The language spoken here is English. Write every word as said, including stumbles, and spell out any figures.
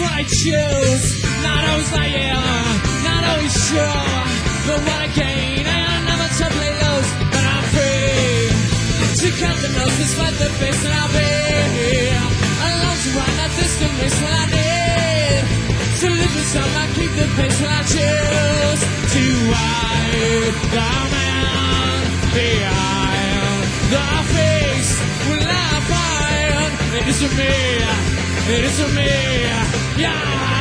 what I choose. Not always lying, not always sure, but what I gain, and never to play lows. But I'm free to cut the noses, fight the face, and I'll be alone to run that distant when I need to live with some. I keep the pace when I choose to hide the man behind the face. Will I find it is me, it is me, yeah.